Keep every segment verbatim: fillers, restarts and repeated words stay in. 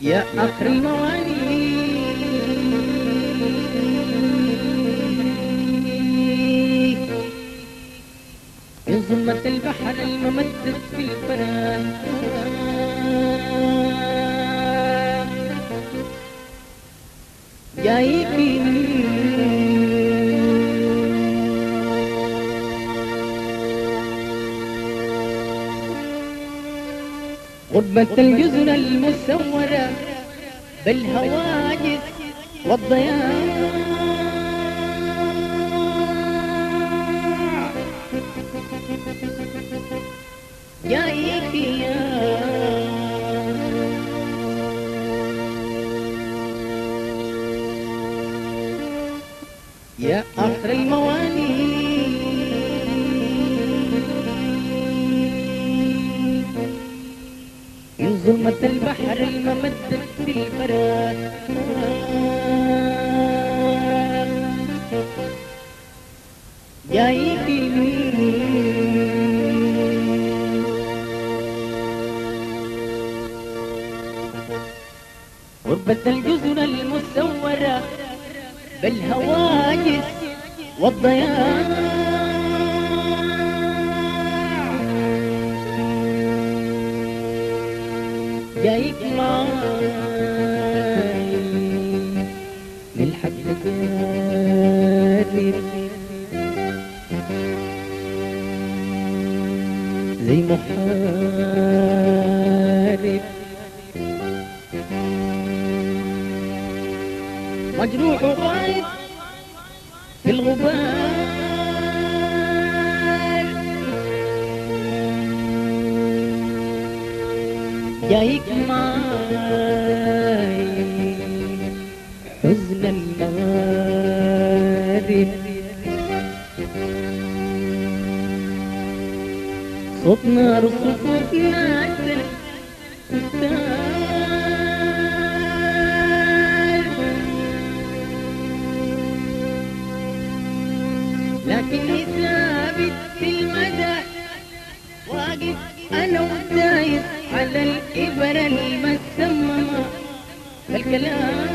يا آخر المواني من ظلمة البحر الممدد في الفراق جايبني غربة الجزر المسورة بالهواجس والضياع جايك يا يا آخر المواني من ظلمة البحر الممدد في الفراق جايك غربة الجزر المسورة بالهواجس والضياع جايك معاي للحق قارب زي محارب مجروح وغايب في الغبار جايك معاي حزن المغارب صوت نار صفوف نازل لكني ثابت في المدى واقف انا ودايس على الإبرة المسممة بالكلام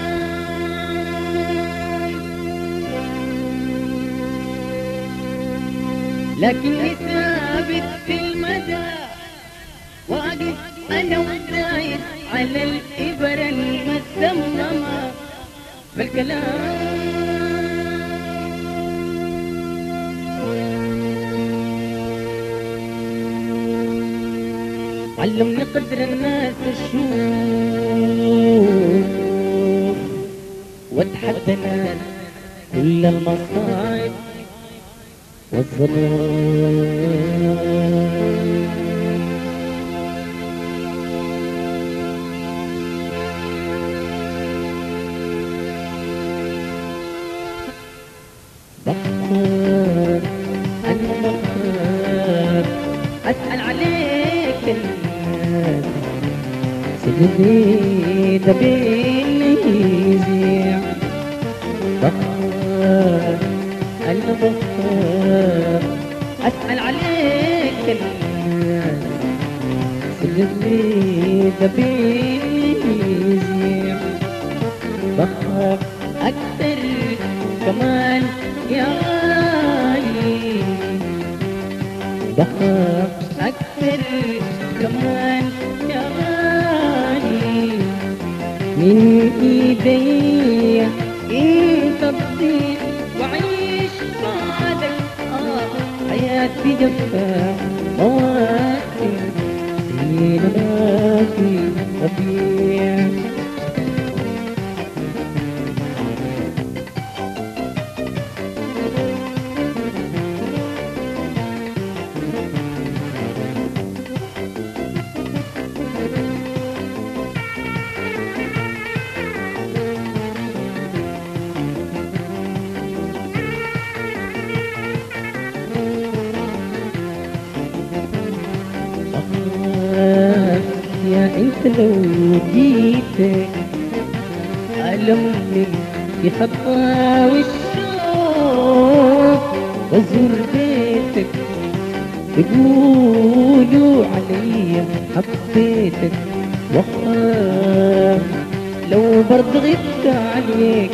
لكني ثابت في المدى واقف انا ودايس على الإبرة المسممة بالكلام علمني قدر الناس اشوف واتحدى ناس كل المصاعب والظلام بختار انا بختار اسأل عليك سيدي دبيني يزيع بختار أنا بختار أسأل عليك الناس سيدي دبيني يزيع بخاف أكثر كمان يا غالي بخاف أكثر كمان يا غالي من إيدي انت تضيع وعيش بعدك آه حياتي جفا مواسم سنين ما في ربيع انت لو جيتك ألمني في خطاوي الشوق وازور بيتك تقولوا علي حبيتك واخاف لو برض غبت عليك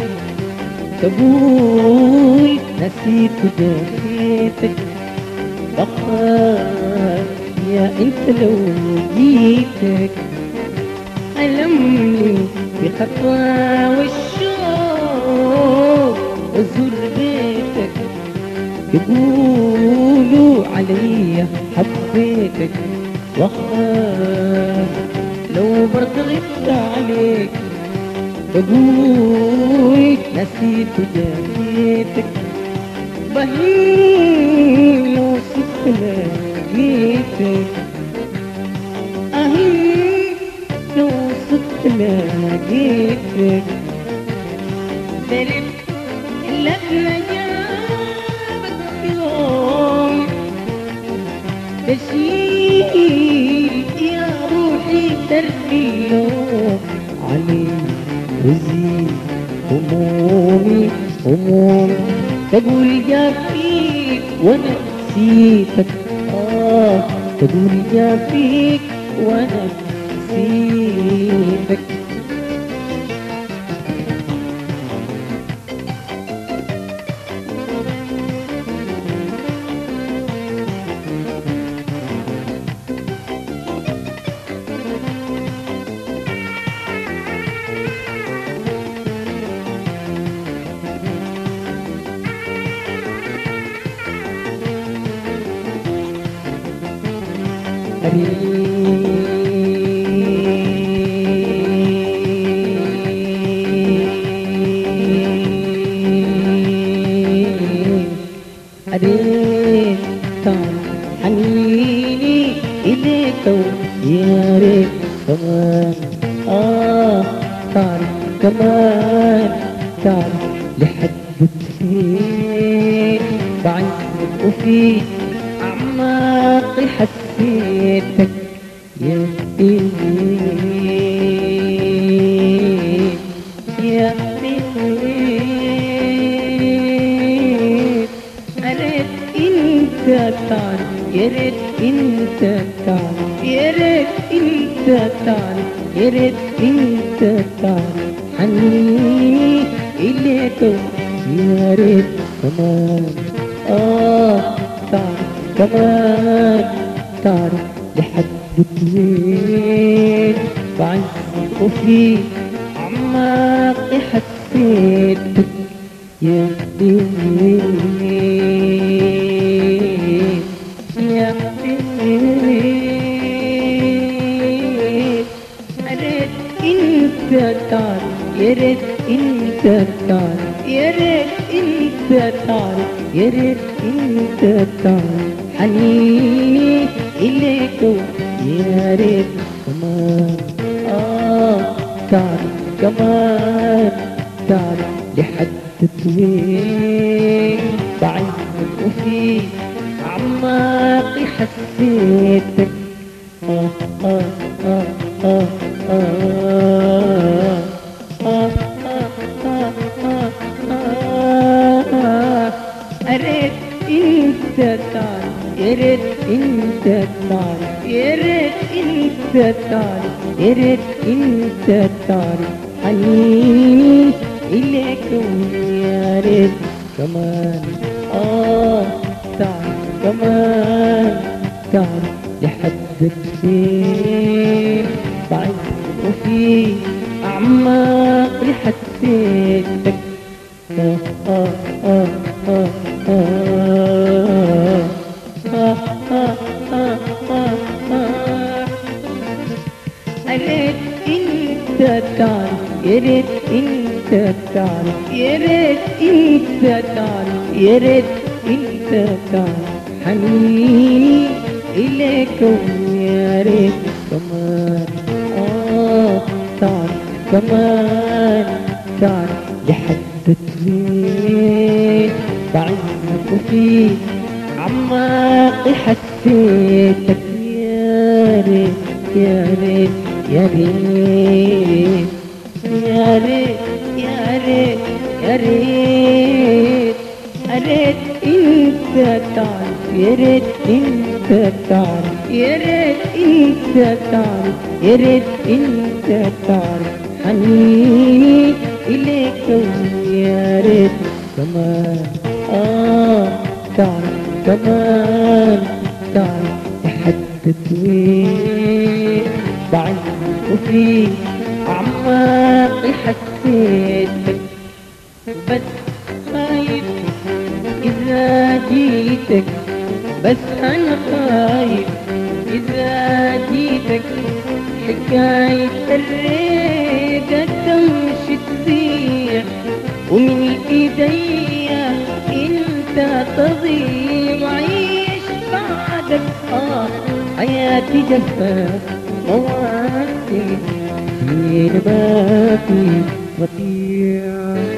تقول نسيت جيتك. واخاف يا انت لو جيتك ألمني بخطوة والشوق وازور بيتك يقولوا علي حبيتك. واخاف لو برض غبت عليك تقول نسيت جيتك. بهين لو صدق لقيتك أهين لو صدق لقيتك. درب لما جابك يوم تشيل يا روحي تركي اللوم علي وزيد همومي همومي. تقول جا فيك وانا نسيتك اه تقول جا فيك وانا نسيتك. أريد كان حنيني إليك يا ريت كمان آه تعرف كمان تعرف لحد فين بعزك وفي أعماقي حسيتك يا إلي يا إلي. أريد أنت تعرف يا ريت أنت تعرف يا ريت أنت تعرف يا ريت أنت تعرف حنيني إليك يا ريت كمان آه تعرف كمان تعرف لحد وين بعزك وفي أعماقي حسيتك يا ليل يا ليل. أريد أنت تعرف يا ريت أنت تعرف يا ريت أنت تعرف يا ريت أنت تعرف حنيني إليك يا ريت كمان آه تعرف كمان تعرف لحد وين بعزك وفي أعماقي حسيتك آه آه آه آه آه آه آه آه آه. أريد أنت تعرف يا ريت أنت تعرف يا ريت أنت تعرف يا ريت أنت تعرف حنيني إليك يا ريت كمان آه تعرف كمان تعرف لحد فين بعزك وفي أعماقي حسيتك آه آه آه آه آه آه آه آه آه آه. أريد أنت تعرف يا ريت أنت تعرف يا ريت أنت تعرف يا ريت أنت تعرف حنيني إليك يا ريت كمان آه تعرف كمان تعرف لحد وين بعزك وفي أعماقي حسيتك يا ريت يا ريت يا ريت يا ريت يا ريت يا ريت. أريد أنت تعرف يا ريت أنت تعرف يا ريت انت تعرف، يا ريت انت تعرف حنيني اليك، ويا ريت كمان اه تعرف كمان تعرف لحد وين بعيد وفي أعماقي حسيتك، بس خايف إذا جيتك، بس أنا خايف إذا جيتك حكاية الريقة تمشي تسيح ومن إيديا أنت تضيع، وعيش بعدك آه حياتي جفاف مواسم في ما في وطيع.